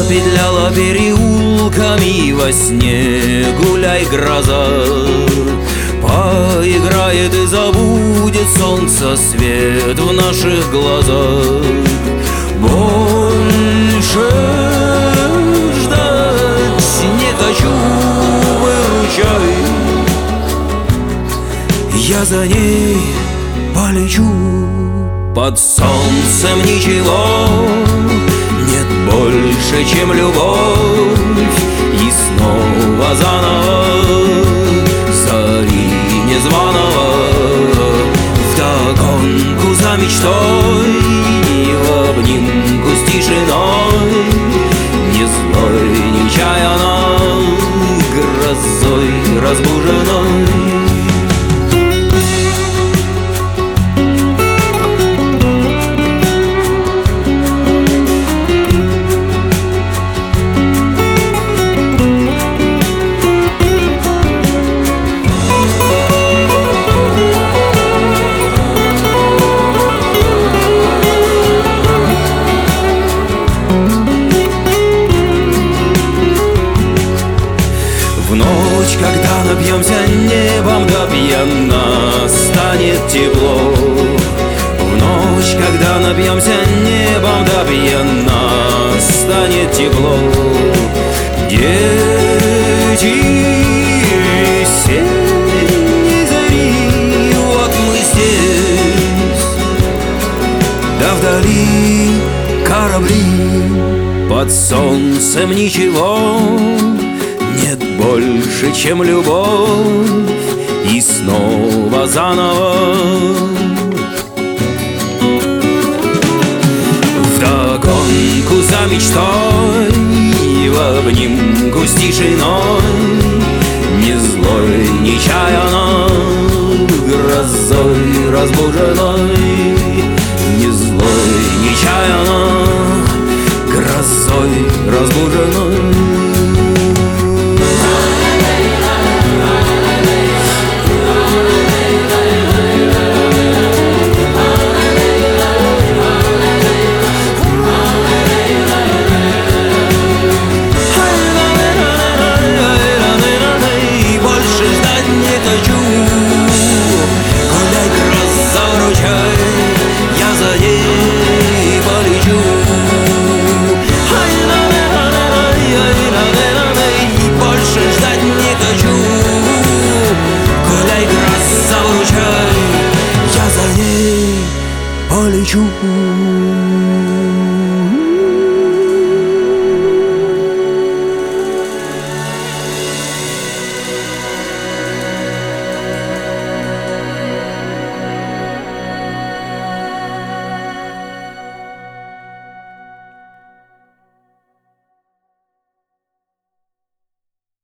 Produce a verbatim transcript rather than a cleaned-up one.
петляла переулками во сне, гуляй, гроза. Поиграет и забудет солнце свет в наших глазах. Больше ждать не хочу, выручай, я за ней полечу. Под солнцем ничего нет больше, чем любовь. И снова заново зари незваного вдогонку за мечтой, и в обнимку с тишиной, не злой, не чаяной, грозой разбуженной. В ночь, когда напьемся небом до пьяна, станет тепло. В ночь, когда напьемся небом до пьяна, станет тепло. Дети весенней зари, вот мы здесь, да вдали корабли. Под солнцем ничего нет больше, чем любовь, и снова заново вдогонку за мечтой, и в обнимку с тишиной, не злой, не чаяной, грозой разбуженной, не злой, не чаяной, грозой разбуженной. Полечу.